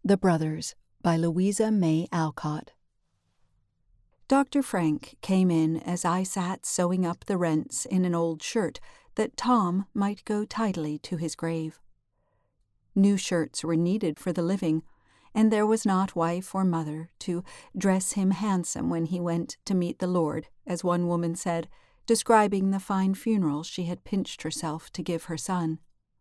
The Brothers by Louisa May Alcott. Dr. Frank came in as I sat sewing up the rents in an old shirt that Tom might go tidily to his grave. New shirts were needed for the living, and there was not wife or mother to dress him handsome when he went to meet the Lord, as one woman said, describing the fine funeral she had pinched herself to give her son.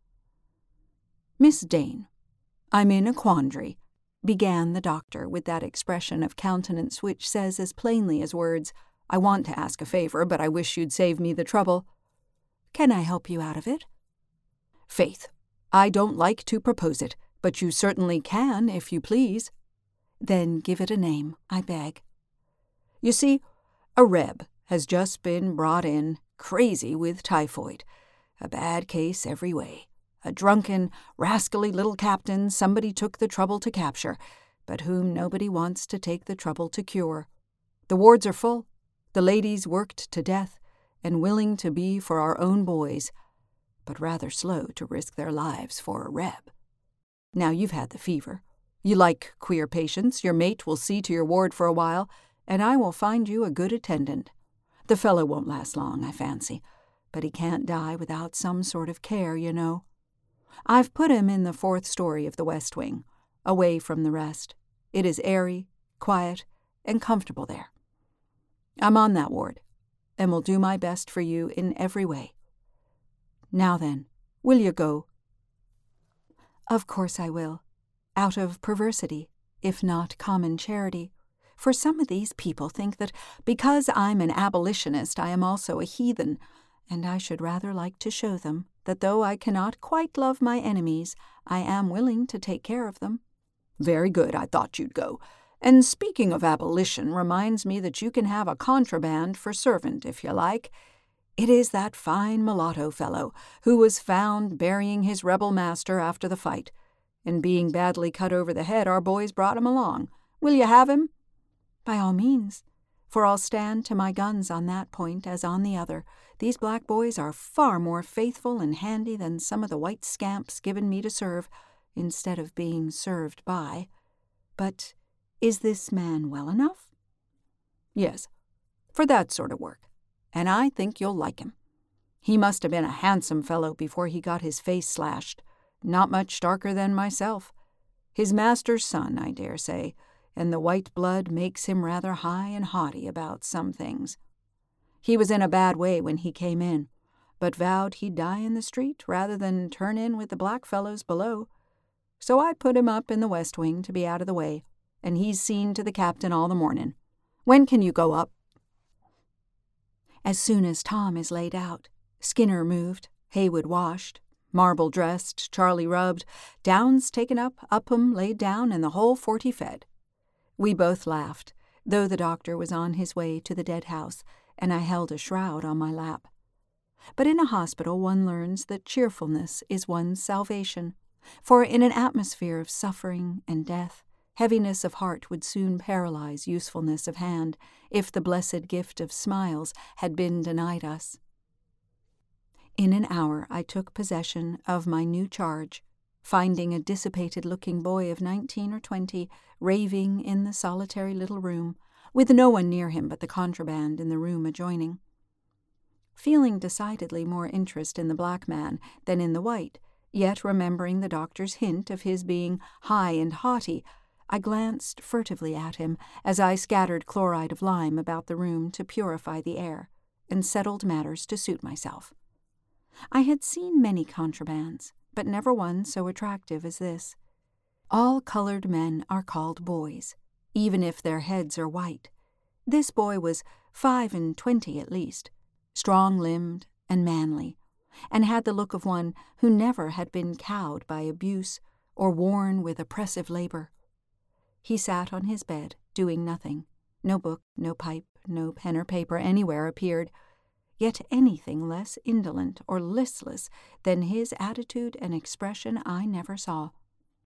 "Miss Dane, I'm in a quandary," began the doctor with that expression of countenance which says as plainly as words, "I want to ask a favor, but I wish you'd save me the trouble." "Can I help you out of it?" "Faith, I don't like to propose it, but you certainly can, if you please." "Then give it a name, I beg." "You see, a reb has just been brought in, crazy with typhoid. A bad case every way. A drunken, rascally little captain somebody took the trouble to capture, but whom nobody wants to take the trouble to cure. The wards are full, the ladies worked to death, and willing to be for our own boys, but rather slow to risk their lives for a reb. Now you've had the fever. You like queer patients, your mate will see to your ward for a while, and I will find you a good attendant. The fellow won't last long, I fancy, but he can't die without some sort of care, you know. I've put him in the 4th story of the West Wing, away from the rest. It is airy, quiet, and comfortable there. I'm on that ward, and will do my best for you in every way. Now then, will you go?" "Of course I will, out of perversity, if not common charity, for some of these people think that because I'm an abolitionist I am also a heathen, and I should rather like to show them that though I cannot quite love my enemies, I am willing to take care of them." "Very good, I thought you'd go. And speaking of abolition reminds me that you can have a contraband for servant if you like. It is that fine mulatto fellow who was found burying his rebel master after the fight, and being badly cut over the head our boys brought him along. Will you have him?" "By all means, for I'll stand to my guns on that point as on the other. These black boys are far more faithful and handy than some of the white scamps given me to serve, instead of being served by. But is this man well enough?" "Yes, for that sort of work, and I think you'll like him. He must have been a handsome fellow before he got his face slashed, not much darker than myself. His master's son, I dare say, and the white blood makes him rather high and haughty about some things. He was in a bad way when he came in, but vowed he'd die in the street rather than turn in with the black fellows below. So I put him up in the West Wing to be out of the way, and he's seen to the captain all the morning. When can you go up?" "As soon as Tom is laid out, Skinner moved, Haywood washed, Marble dressed, Charlie rubbed, Downs taken up, Upham laid down, and the whole 40 fed." We both laughed, though the doctor was on his way to the dead house, and I held a shroud on my lap. But in a hospital one learns that cheerfulness is one's salvation, for in an atmosphere of suffering and death, heaviness of heart would soon paralyze usefulness of hand, if the blessed gift of smiles had been denied us. In an hour I took possession of my new charge, finding a dissipated-looking boy of 19 or 20 raving in the solitary little room, with no one near him but the contraband in the room adjoining. Feeling decidedly more interest in the black man than in the white, yet remembering the doctor's hint of his being high and haughty, I glanced furtively at him as I scattered chloride of lime about the room to purify the air, and settled matters to suit myself. I had seen many contrabands, but never one so attractive as this. All colored men are called boys, even if their heads are white. This boy was 25 at least, strong-limbed and manly, and had the look of one who never had been cowed by abuse or worn with oppressive labor. He sat on his bed, doing nothing. No book, no pipe, no pen or paper anywhere appeared, yet anything less indolent or listless than his attitude and expression I never saw.